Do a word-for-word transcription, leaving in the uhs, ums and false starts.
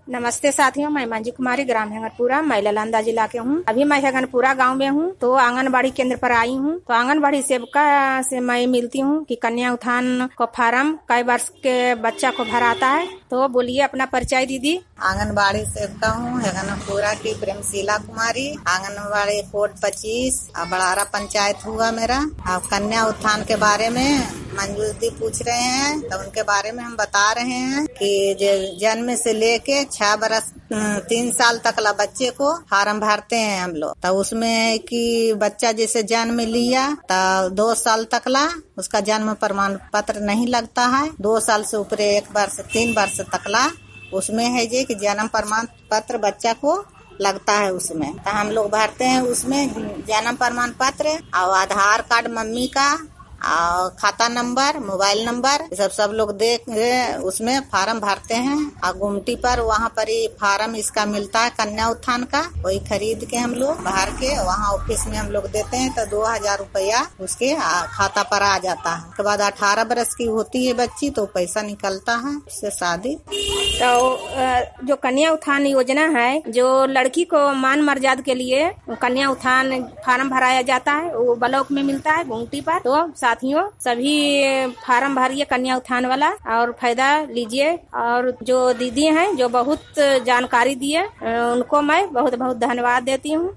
नमस्ते साथियों, मैं मंजू कुमारी ग्राम हेंगरपुरा मैं ललंदा जिला के हूँ। अभी मैं हेंगरपुरा गांव में हूँ तो आंगनबाड़ी केंद्र पर आई हूँ। तो आंगनबाड़ी सेविका से मैं मिलती हूँ कि कन्या उत्थान को फार्म कई वर्ष के बच्चा को भराता है। तो बोलिए अपना परिचय दीदी। आंगनबाड़ी सेविका हूँ हेंगरपुरा की प्रेमशीला कुमारी। आंगनबाड़ी कोड पच्चीस बड़ारा पंचायत हुआ मेरा। अब कन्या उत्थान के बारे में मंजू दी पूछ रहे हैं तो उनके बारे में हम बता रहे हैं कि जन्म से लेके छह बरस तीन साल तक ला बच्चे को फार्म भरते हैं हम लोग। तो उसमें कि बच्चा जैसे जन्म लिया तो दो साल तक ला उसका जन्म प्रमाण पत्र नहीं लगता है। दो साल से ऊपर एक वर्ष तीन वर्ष तक ला उसमें है जे कि जन्म प्रमाण पत्र बच्चा को लगता है। उसमें तो हम लोग भरते हैं उसमें जन्म प्रमाण पत्र और आधार कार्ड मम्मी का और खाता नंबर मोबाइल नंबर सब सब लोग देख उसमें फार्म भरते हैं। और गुमटी पर वहाँ पर ही फार्म इसका मिलता है कन्या उत्थान का, वही खरीद के हम लोग भर के वहाँ ऑफिस में हम लोग देते हैं। तो दो हजार रुपया उसके खाता पर आ जाता है। उसके बाद अठारह बरस की होती है बच्ची तो पैसा निकलता है उससे शादी। तो जो कन्या उत्थान योजना है जो लड़की को मान मर्यादा के लिए कन्या उत्थान फार्म भराया जाता है, वो ब्लॉक में मिलता है गुमटी पर। तो साथियों सभी फार्म भरिए कन्या उत्थान वाला और फायदा लीजिए। और जो दीदी हैं जो बहुत जानकारी दिए उनको मैं बहुत बहुत धन्यवाद देती हूँ।